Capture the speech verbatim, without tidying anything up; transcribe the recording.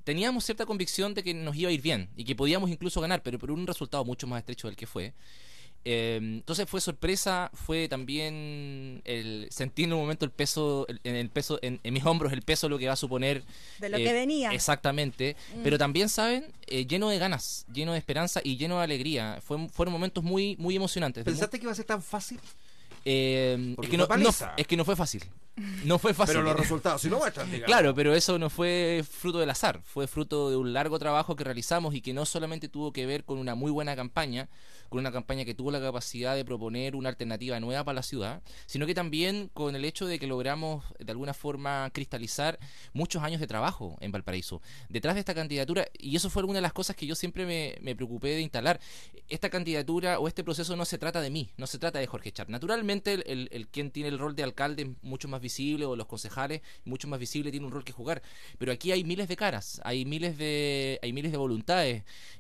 teníamos cierta convicción de que nos iba a ir bien y que podíamos incluso ganar, pero por un resultado mucho más estrecho del que fue. Eh, entonces fue sorpresa, fue también el sentir en un momento el peso, el- en el peso, en, en mis hombros el peso de lo que va a suponer. De lo eh, que venía. Exactamente, Mm. pero también, ¿saben? Eh, lleno de ganas, lleno de esperanza y lleno de alegría. Fue, fueron momentos muy, muy emocionantes. de mu- ¿Pensaste que iba a ser tan fácil? Eh, es, Porque que no, fue no- paliza. es que no fue fácil. No fue fácil. Pero los resultados sí lo muestran, digamos. Claro, pero eso no fue fruto del azar, fue fruto de un largo trabajo que realizamos y que no solamente tuvo que ver con una muy buena campaña, con una campaña que tuvo la capacidad de proponer una alternativa nueva para la ciudad, sino que también con el hecho de que logramos de alguna forma cristalizar muchos años de trabajo en Valparaíso. Detrás de esta candidatura, y eso fue una de las cosas que yo siempre me, me preocupé de instalar, esta candidatura o este proceso no se trata de mí, no se trata de Jorge Char. Naturalmente el, el, el quien tiene el rol de alcalde es mucho más visible, o los concejales mucho más visible, tiene un rol que jugar, pero aquí hay miles de caras, hay miles de hay miles de voluntades,